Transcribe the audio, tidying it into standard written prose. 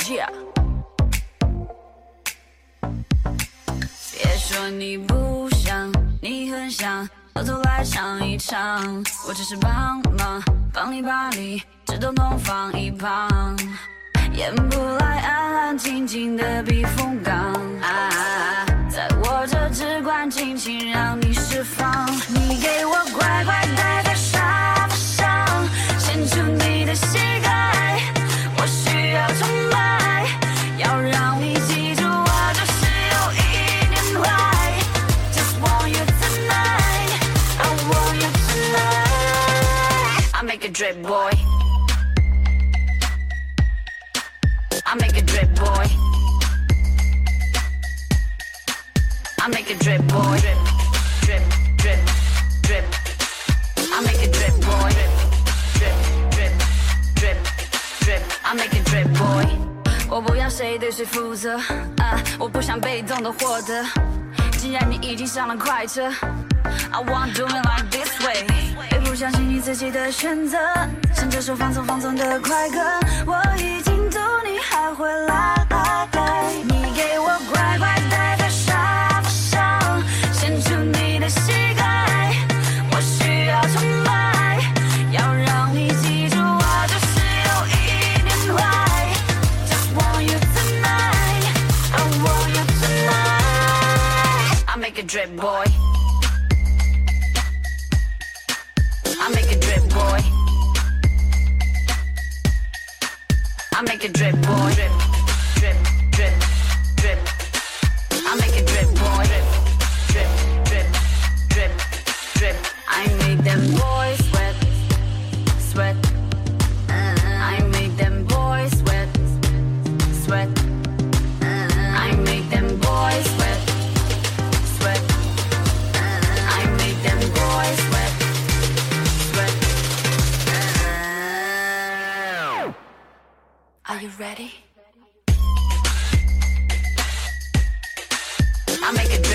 Yeah 别说你不想，你很想到头来唱一唱，我只是帮忙，帮你把理智都弄放一旁，演不来安安静静的避风港在我这只管尽情让你释放，你给我乖乖待在沙发上，伸出你的膝盖，我需要崇拜，要让你记住我就是有一点坏 Just want you tonight I want you tonight I make a drip boy I make a drip boy I make a drip boy Drip, drip, drip, drip I make a drip boy Drip, drip, drip, drip I make a drip boy 我不要谁对谁负责我不想被动的获得既然你已经上了快车 I want do it like this way 别不相信你自己的选择趁这首放纵的快歌我已经读你还会来你给我乖乖待在沙发上伸出你的膝盖我需要崇拜要让你记住我就是有一点坏 Just want you tonight I want you tonight I make a drip boy I make a drip boy I make a drip boy Drip, drip, drip, drip I make a drip boy Drip, drip, drip, drip, drip I make them boys sweat, sweat I make them boys sweat, sweat I make them boys sweat, sweat I make them boys sweat, sweat Are you ready? I make a